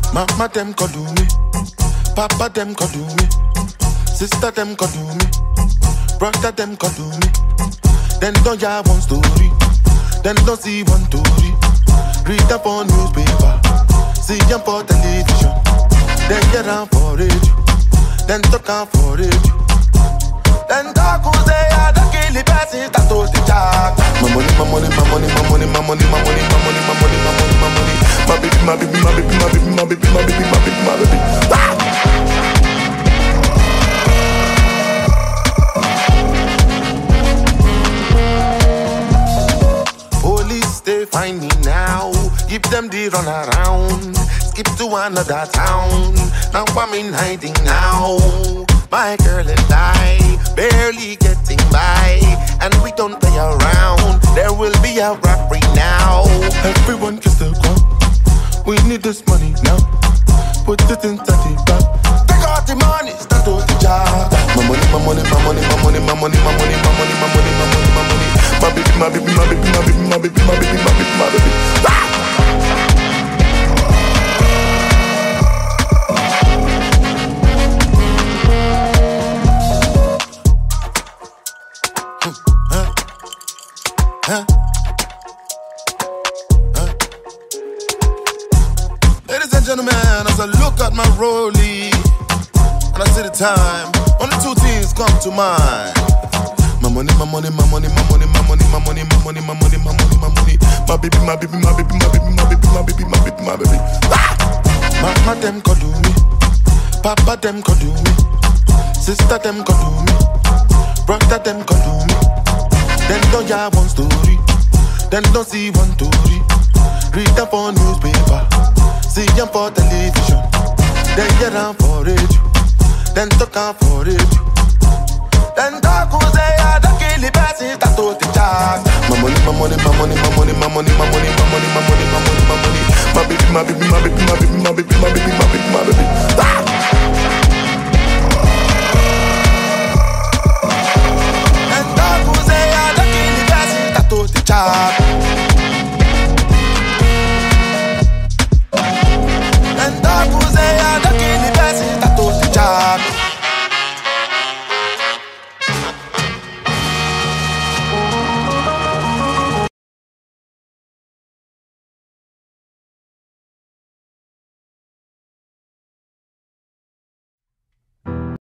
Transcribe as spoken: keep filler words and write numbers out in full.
Mama them could do me, Papa them could do me, sister them could do me, brother them could do me. Then don't ya one story, then don't see one story. Read up on newspaper, see them for television, then get on for radio, then talk on for radio. Then talk who say I don't kill the person that told the child. My money, my money, my money, my money, my money, my money, my money, my money, my money, my money. My baby, my baby, my baby, my baby, my baby, my baby, my baby, my baby. Ah! Police, they find me now. Give them the run around. Skip to another town. Now I'm in hiding now. My girl and I barely getting by, and we don't play around. There will be a robbery now. Everyone kiss the ground. We need this money now. Put it inside the bag. Take out the money, start to the job. My money, my money, my money, my money, my money, my money, my money, my money, my money, my money. My baby, my baby, my baby, my baby, my baby, my baby, my baby, my baby. Ah! Huh? Huh? Ladies and gentlemen, as I look at my rollie and I see the time, only two things come to mind. My money, my money, my money, my money, my money, my money, my money, my money, my money, my money. My baby, my baby, my baby, my baby, my baby, my baby, my baby, my baby. Ah! Mama them could do me, Papa them could do me, sister them could do me, brother them could do me. Then don't ya one story, then don't see one story. Read them for newspaper, see them for television, then get on for radio, then talk on for radio. Then talk who say I don't kill the person that told the child. My money, my money, my money, my money, my money, my money, my money, my money, my money, my money. My baby, my baby, my baby, my baby, my baby, my baby, my